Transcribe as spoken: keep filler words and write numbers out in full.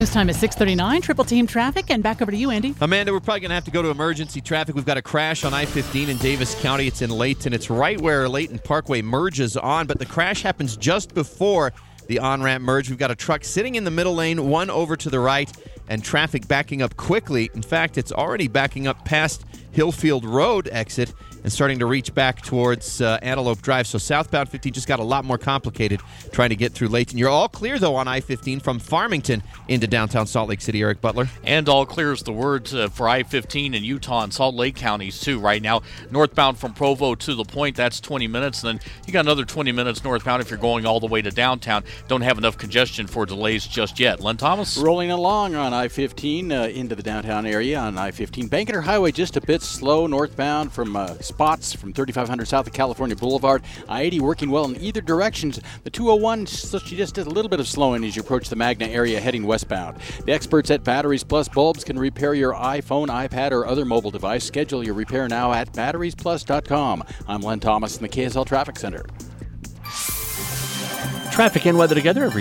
This time is six thirty-nine, Triple Team Traffic, and back over to you, Andy. Amanda, we're probably going to have to go to emergency traffic. We've got a crash on I fifteen in Davis County. It's in Layton. It's right where Layton Parkway merges on, but the crash happens just before the on-ramp merge. We've got a truck sitting in the middle lane, one over to the right, and traffic backing up quickly. In fact, it's already backing up past Hillfield Road exit and starting to reach back towards uh, Antelope Drive. So southbound fifteen just got a lot more complicated trying to get through Layton. You're all clear, though, on I fifteen from Farmington into downtown Salt Lake City. Eric Butler. And all clear is the word uh, for I fifteen in Utah and Salt Lake counties, too, right now. Northbound from Provo to the Point, that's twenty minutes. And then you got another twenty minutes northbound if you're going all the way to downtown. Don't have enough congestion for delays just yet. Len Thomas? Rolling along on I fifteen uh, into the downtown area on I fifteen. Banketer Highway just a bit slow northbound from uh, spots from thirty-five hundred south of California Boulevard. I eighty working well in either directions. The two oh one, so she just did a little bit of slowing as you approach the Magna area heading westbound. The experts at Batteries Plus Bulbs can repair your iPhone, iPad, or other mobile device. Schedule your repair now at batteries plus dot com. I'm Len Thomas in the K S L Traffic Center. Traffic and weather together every